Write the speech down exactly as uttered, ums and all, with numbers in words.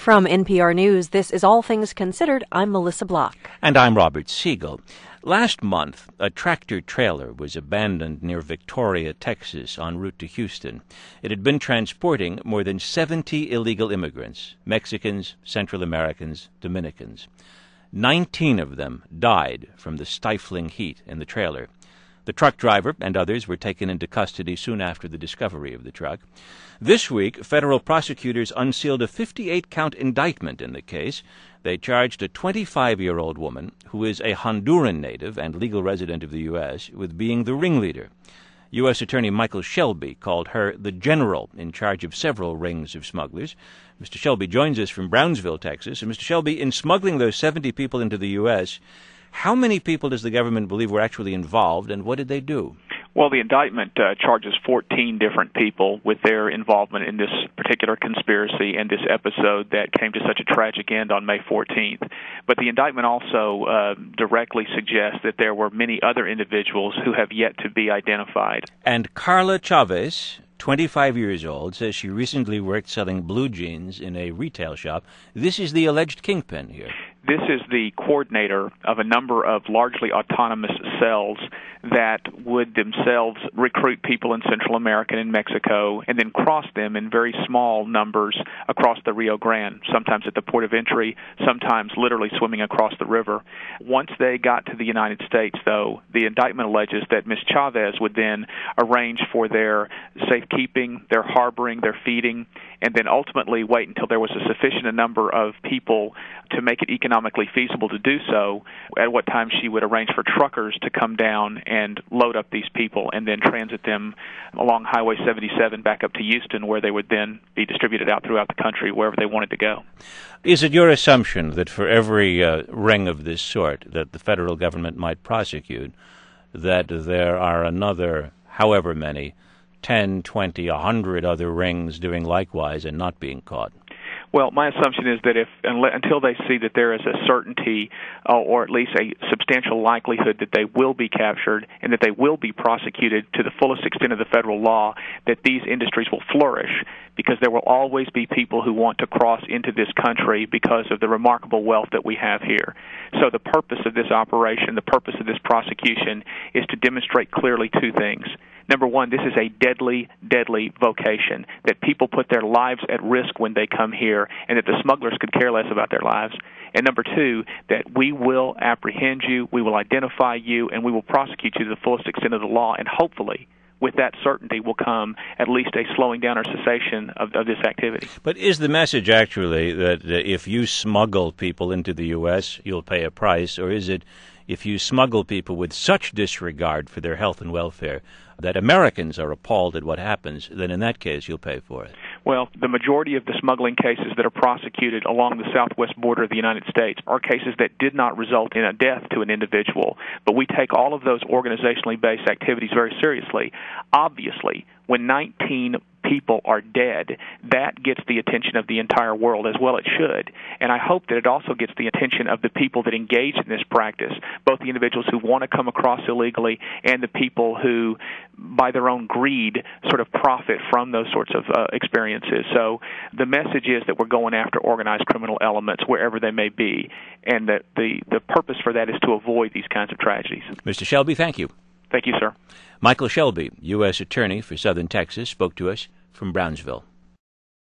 From N P R News, this is All Things Considered. I'm Melissa Block. And I'm Robert Siegel. Last month, a tractor-trailer was abandoned near Victoria, Texas, en route to Houston. It had been transporting more than seventy illegal immigrants, Mexicans, Central Americans, Dominicans. Nineteen of them died from the stifling heat in the trailer. The truck driver and others were taken into custody soon after the discovery of the truck. This week, federal prosecutors unsealed a fifty-eight count indictment in the case. They charged a twenty-five-year-old woman, who is a Honduran native and legal resident of the U S, with being the ringleader. U S. Attorney Michael Shelby called her the general in charge of several rings of smugglers. Mister Shelby joins us from Brownsville, Texas. And Mister Shelby, in smuggling those seventy people into the U S, how many people does the government believe were actually involved, and what did they do? Well, the indictment uh, charges fourteen different people with their involvement in this particular conspiracy and this episode that came to such a tragic end on May fourteenth. But the indictment also uh, directly suggests that there were many other individuals who have yet to be identified. And Carla Chavez, twenty-five years old, says she recently worked selling blue jeans in a retail shop. This is the alleged kingpin here. This is the coordinator of a number of largely autonomous cells that would themselves recruit people in Central America and Mexico and then cross them in very small numbers across the Rio Grande, sometimes at the port of entry, sometimes literally swimming across the river. Once they got to the United States, though, the indictment alleges that Miz Chavez would then arrange for their safekeeping, their harboring, their feeding, and then ultimately wait until there was a sufficient number of people to make it economically feasible to do so, at what time she would arrange for truckers to come down and load up these people and then transit them along Highway seventy-seven back up to Houston, where they would then be distributed out throughout the country wherever they wanted to go. Is it your assumption that for every uh, ring of this sort that the federal government might prosecute, that there are another however many, ten, twenty, a hundred other rings doing likewise and not being caught? Well, my assumption is that if until they see that there is a certainty uh, or at least a substantial likelihood that they will be captured and that they will be prosecuted to the fullest extent of the federal law, that these industries will flourish, because there will always be people who want to cross into this country because of the remarkable wealth that we have here. So the purpose of this operation, the purpose of this prosecution, is to demonstrate clearly two things. Number one, this is a deadly, deadly vocation, that people put their lives at risk when they come here, and that the smugglers could care less about their lives. And number two, that we will apprehend you, we will identify you, and we will prosecute you to the fullest extent of the law, and hopefully, with that certainty will come at least a slowing down or cessation of, of this activity. But is the message actually that uh, if you smuggle people into the U S, you'll pay a price, or is it if you smuggle people with such disregard for their health and welfare that Americans are appalled at what happens, then in that case you'll pay for it? Well, the majority of the smuggling cases that are prosecuted along the southwest border of the United States are cases that did not result in a death to an individual. But we take all of those organizationally based activities very seriously. Obviously, when nineteen people are dead, that gets the attention of the entire world, as well it should. And I hope that it also gets the attention of the people that engage in this practice, both the individuals who want to come across illegally and the people who, by their own greed, sort of profit from those sorts of uh, experiences. So the message is that we're going after organized criminal elements wherever they may be, and that the, the purpose for that is to avoid these kinds of tragedies. Mister Shelby, thank you. Thank you, sir. Michael Shelby, U S. Attorney for Southern Texas, spoke to us from Brownsville.